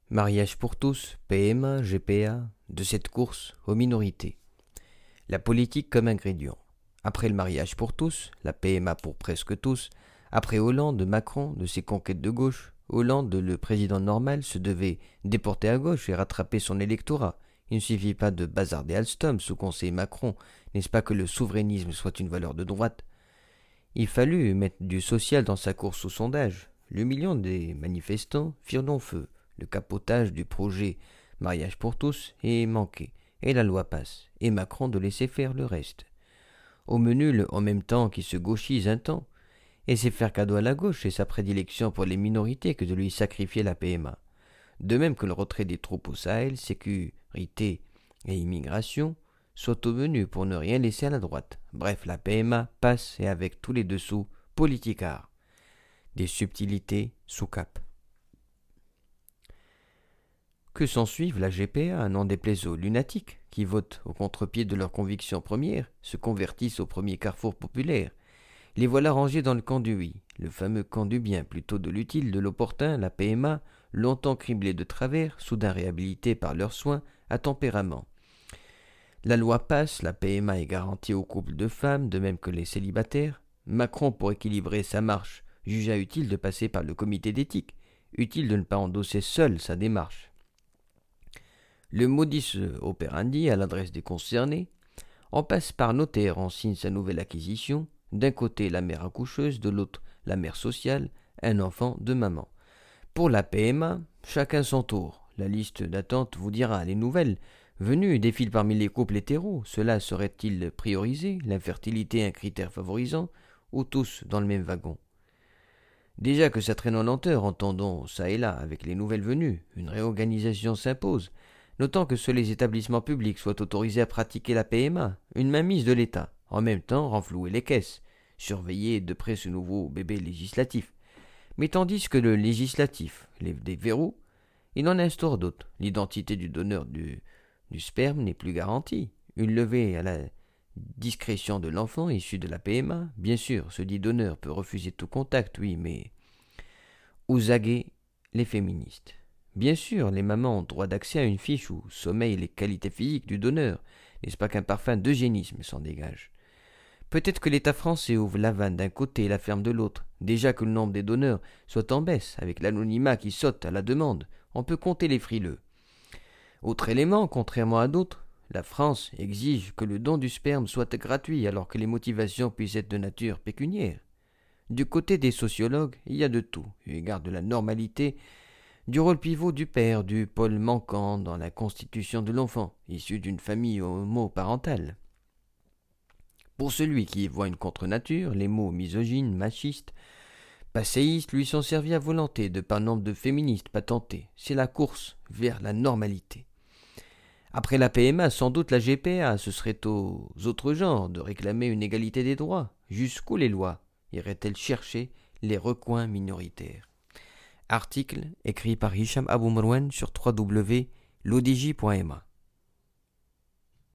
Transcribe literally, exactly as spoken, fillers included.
Mariage pour tous, P M A, G P A, de cette course aux minorités. La politique comme ingrédient. Après le mariage pour tous, la P M A pour presque tous, après Hollande, Macron, de ses conquêtes de gauche, Hollande, le président normal, se devait déporter à gauche et rattraper son électorat. Il ne suffit pas de bazarder Alstom sous conseil Macron, n'est-ce pas que le souverainisme soit une valeur de droite? Il fallut mettre du social dans sa course au sondage. Le million des manifestants firent long feu. Le capotage du projet mariage pour tous est manqué, et la loi passe, et Macron de laisser faire le reste. Au menu, le en même temps qui se gauchise un temps, et c'est faire cadeau à la gauche et sa prédilection pour les minorités que de lui sacrifier la P M A. De même que le retrait des troupes au Sahel, sécurité et immigration, soit au menu pour ne rien laisser à la droite. Bref, la P M A passe et avec tous les dessous, politicard. Des subtilités sous cap. Que s'ensuive la G P A, n'en déplaise aux lunatiques, qui votent au contre-pied de leurs convictions premières, se convertissent au premier carrefour populaire. Les voilà rangés dans le camp du oui, le fameux camp du bien, plutôt de l'utile, de l'opportun, la P M A, longtemps criblée de travers, soudain réhabilitée par leurs soins, à tempérament. La loi passe, la P M A est garantie aux couples de femmes, de même que les célibataires. Macron, pour équilibrer sa marche, jugea utile de passer par le comité d'éthique, utile de ne pas endosser seul sa démarche. Le modus operandi à l'adresse des concernés, on passe par notaire, on signe sa nouvelle acquisition, d'un côté la mère accoucheuse, de l'autre la mère sociale, un enfant de maman. Pour la P M A, chacun son tour. La liste d'attente vous dira, les nouvelles venues défilent parmi les couples hétéros. Cela serait-il priorisé, l'infertilité un critère favorisant, ou tous dans le même wagon? Déjà que ça traîne en lenteur, entendons ça et là, avec les nouvelles venues, une réorganisation s'impose, notant que seuls les établissements publics soient autorisés à pratiquer la P M A, une mainmise de l'État, en même temps renflouer les caisses, surveiller de près ce nouveau bébé législatif. Mais tandis que le législatif lève des verrous, il en instaure d'autres. L'identité du donneur du, du sperme n'est plus garantie. Une levée à la discrétion de l'enfant issu de la P M A, bien sûr, ce dit donneur peut refuser tout contact, oui, mais où zaguer les féministes? Bien sûr, les mamans ont droit d'accès à une fiche où sommeillent les qualités physiques du donneur. N'est-ce pas qu'un parfum d'eugénisme s'en dégage? Peut-être que l'État français ouvre la vanne d'un côté et la ferme de l'autre. Déjà que le nombre des donneurs soit en baisse, avec l'anonymat qui saute à la demande, on peut compter les frileux. Autre élément, contrairement à d'autres, la France exige que le don du sperme soit gratuit alors que les motivations puissent être de nature pécuniaire. Du côté des sociologues, il y a de tout, eu égard de la normalité, du rôle pivot du père, du pôle manquant dans la constitution de l'enfant, issu d'une famille homoparentale. Pour celui qui y voit une contre-nature, les mots misogynes, machistes, passéistes lui sont servis à volonté de par nombre de féministes patentés. C'est la course vers la normalité. Après la P M A, sans doute la G P A, ce serait aux autres genres de réclamer une égalité des droits. Jusqu'où les lois iraient-elles chercher les recoins minoritaires? Article écrit par Hicham Abou Marwan sur w w w point l'odj point m a.